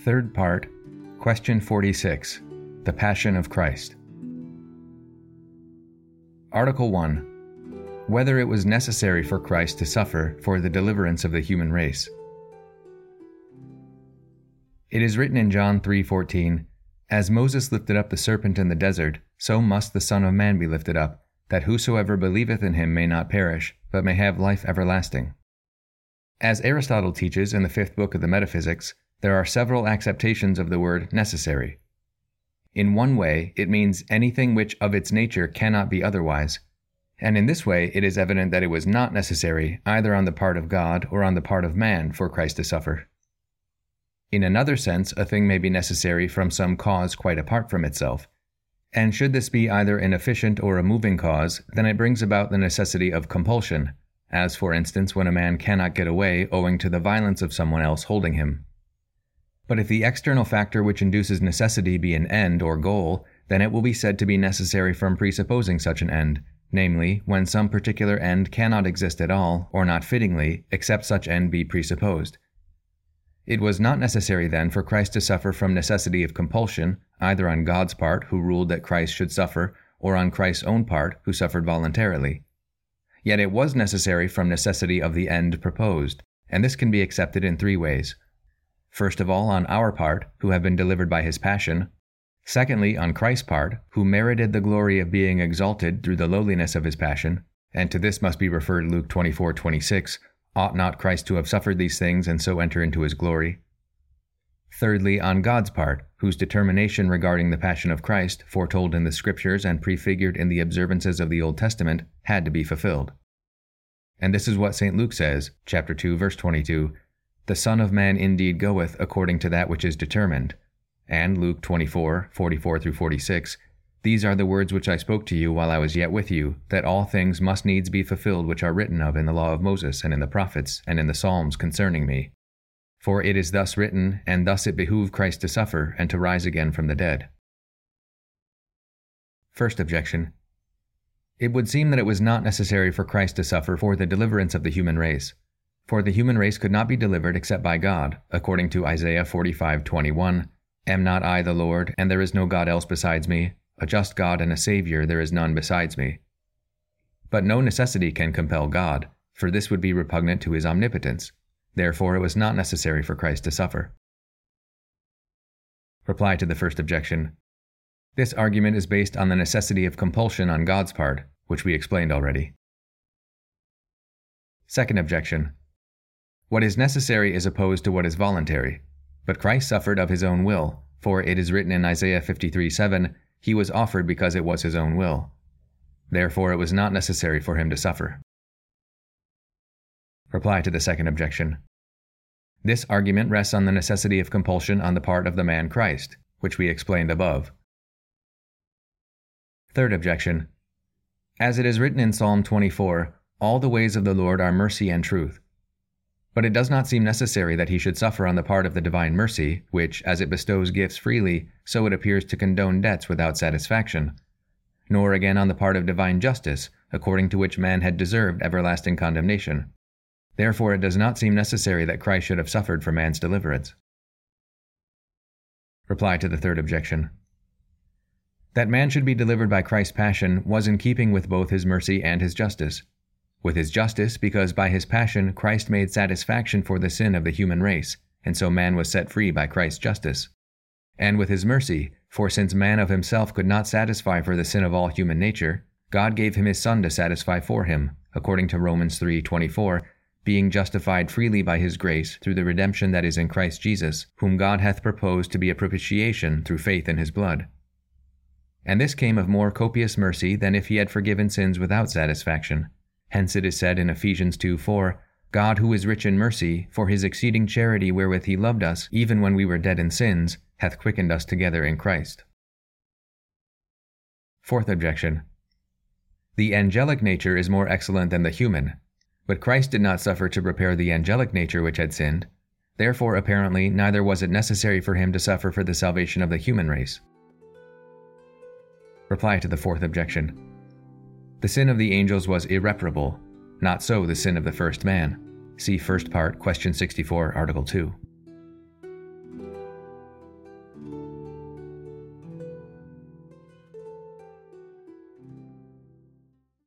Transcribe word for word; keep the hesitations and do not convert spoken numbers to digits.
Third part, question forty-six, the Passion of Christ. Article one. Whether it was necessary for Christ to suffer for the deliverance of the human race. It is written in John three fourteen, "As Moses lifted up the serpent in the desert, so must the Son of Man be lifted up, that whosoever believeth in him may not perish, but may have life everlasting." As Aristotle teaches in the fifth book of the Metaphysics, there are several acceptations of the word necessary. In one way, it means anything which of its nature cannot be otherwise, and in this way it is evident that it was not necessary either on the part of God or on the part of man for Christ to suffer. In another sense, a thing may be necessary from some cause quite apart from itself, and should this be either an efficient or a moving cause, then it brings about the necessity of compulsion, as for instance when a man cannot get away owing to the violence of someone else holding him. But if the external factor which induces necessity be an end or goal, then it will be said to be necessary from presupposing such an end, namely, when some particular end cannot exist at all, or not fittingly, except such end be presupposed. It was not necessary then for Christ to suffer from necessity of compulsion, either on God's part, who ruled that Christ should suffer, or on Christ's own part, who suffered voluntarily. Yet it was necessary from necessity of the end proposed, and this can be accepted in three ways. First of all, on our part, who have been delivered by his passion. Secondly, on Christ's part, who merited the glory of being exalted through the lowliness of his passion, and to this must be referred Luke twenty-four twenty-six, ought not Christ to have suffered these things and so enter into his glory? Thirdly, on God's part, whose determination regarding the passion of Christ, foretold in the Scriptures and prefigured in the observances of the Old Testament, had to be fulfilled. And this is what Saint Luke says, chapter two, verse twenty-two, "The Son of Man indeed goeth according to that which is determined." And Luke twenty-four forty-four through forty-six, "These are the words which I spoke to you while I was yet with you, that all things must needs be fulfilled which are written of in the law of Moses, and in the prophets, and in the Psalms concerning me. For it is thus written, and thus it behooved Christ to suffer, and to rise again from the dead." First objection. It would seem that it was not necessary for Christ to suffer for the deliverance of the human race. For the human race could not be delivered except by God, according to Isaiah forty-five twenty-one, "Am not I the Lord, and there is no God else besides me? A just God and a Savior, there is none besides me." But no necessity can compel God, for this would be repugnant to his omnipotence. Therefore it was not necessary for Christ to suffer. Reply to the first objection. This argument is based on the necessity of compulsion on God's part, which we explained already. Second objection. What is necessary is opposed to what is voluntary. But Christ suffered of his own will, for it is written in Isaiah fifty-three seven, "He was offered because it was his own will." Therefore it was not necessary for him to suffer. Reply to the second objection. This argument rests on the necessity of compulsion on the part of the man Christ, which we explained above. Third objection. As it is written in Psalm twenty-four, "All the ways of the Lord are mercy and truth." But it does not seem necessary that he should suffer on the part of the divine mercy, which, as it bestows gifts freely, so it appears to condone debts without satisfaction, nor again on the part of divine justice, according to which man had deserved everlasting condemnation. Therefore it does not seem necessary that Christ should have suffered for man's deliverance. Reply to the third objection. That man should be delivered by Christ's passion was in keeping with both his mercy and his justice. With his justice, because by his passion Christ made satisfaction for the sin of the human race, and so man was set free by Christ's justice. And with his mercy, for since man of himself could not satisfy for the sin of all human nature, God gave him his Son to satisfy for him, according to Romans three twenty-four, being justified freely by his grace through the redemption that is in Christ Jesus, whom God hath proposed to be a propitiation through faith in his blood. And this came of more copious mercy than if he had forgiven sins without satisfaction. Hence it is said in Ephesians two four, "God who is rich in mercy, for his exceeding charity wherewith he loved us, even when we were dead in sins, hath quickened us together in Christ." Fourth objection. The angelic nature is more excellent than the human, but Christ did not suffer to prepare the angelic nature which had sinned. Therefore, apparently, neither was it necessary for him to suffer for the salvation of the human race. Reply to the fourth objection. The sin of the angels was irreparable, not so the sin of the first man. See first part, question sixty-four, article two.